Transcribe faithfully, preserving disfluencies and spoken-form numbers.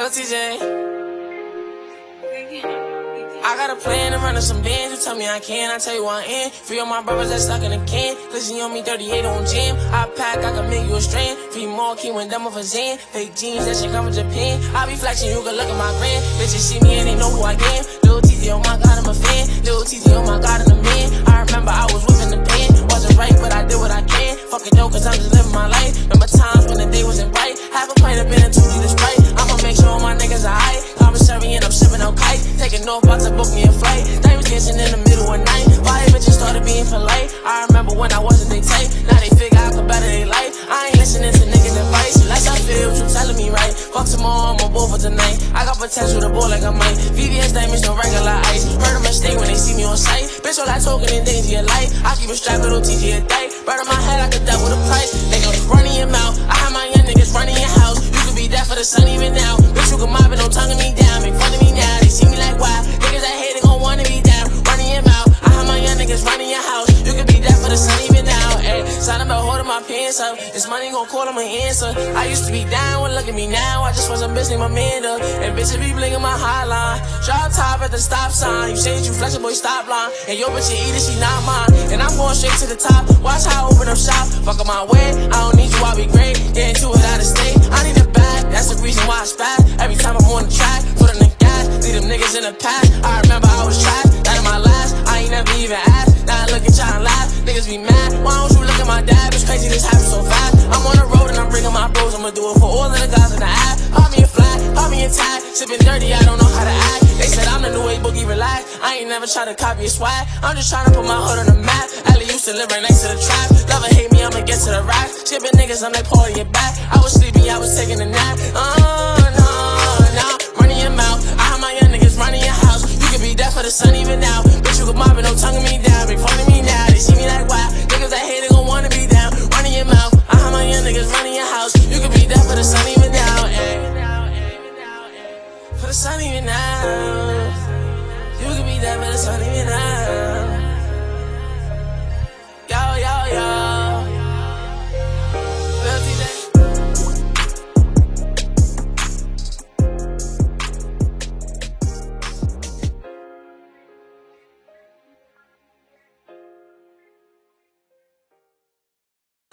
Lil T J. I got a plan to run to some bands. You tell me I can, I tell you I am. Free all my brothers that stuck in a can. Listen on me thirty-eight on jam. I pack, I can make you a strand. Free more key when done with a Zan. Fake jeans, that shit come from Japan. I be flexing, you can look at my grand. Bitches see me and they know who I am. Lil T J, oh my god, I'm a fan. Lil T J, oh my god, I'm a man. I remember I was whipping the pen. Wasn't right, but I did what I can. Fuck it though, cause I'm just living my life. Remember times when the day wasn't right. Half a pint of been a two liter Sprite. I'ma make sure all my niggas are aight. Commissary and I'm shipping out kite. Taking off, about to book me a flight. Diamonds dancing in the middle of night. Why bitches started being polite? I remember when I wasn't they type. Now they figure I could better their life. I ain't listening to niggas' advice. Unless I feel what you telling me right. Fuck tomorrow, I'm a bull for tonight. I got potential to ball like I might. V V S diamonds, no regular ice. Heard a mistake when they see me on sight. Bitch, all that talking in danger your life. I keep a strap, little T J a day. Bird on my head, I could die with a price. Niggas running your mouth. I have my young niggas running your house. You could be there for the sun even now. Bitch, you can mob it, don't tongue me down. Make fun of me now. They see me like wow. Niggas that hate it gon' wanna be down. Running your mouth. I have my young niggas running your house. You could be there for the sun even now. Ayy, sign about holding my pants up. This money gon' call, I'ma answer. I used to be down, well look at me now. I just want some bitch named Amanda. And bitches be blinking my hotline. Drop top at the stop sign. You say that you flexin', boy, stop line. And yo bitch, you eat it, she not mine. And I'm going straight to the top. Watch how I open up shop. Fuck on my way, I don't need you, I'll be great. Get into it out of state. I need a bag, that's the reason why I spaz. Every time I'm on the track, put on the gas. Leave them niggas in the past. I remember I was trash, that in my last. I ain't never even asked. Now I look at y'all and laugh. Niggas be mad. Why don't you look at my dad? It's crazy this happens so fast. I'm on the road and I'm bringing my bros. I'ma do it for all of the guys in the app. Pop me a flat, pop me a tag. Sipping dirty, I don't know how to act. They said I'm the new age boogie, relax. I ain't never try to copy a swag. I'm just trying to put my hood on the map. Ellie used to live right next to the trap. Love or hate me, I'ma get to the rack. Shipping niggas, I'm like Paul, your back. I was sleeping, I was taking a nap. Uh, no, no, running your mouth. I have my young niggas running your house. You could be there for the sun even now. Bitch, you could mob it, no tonguing me down. Make fun of me now, they see me like wow. Niggas that hate it gon' wanna be down. Running your mouth. I have my young niggas running your house. You could be there for the sun even now. Ay. For the sun even now. You could be there for the sun even now.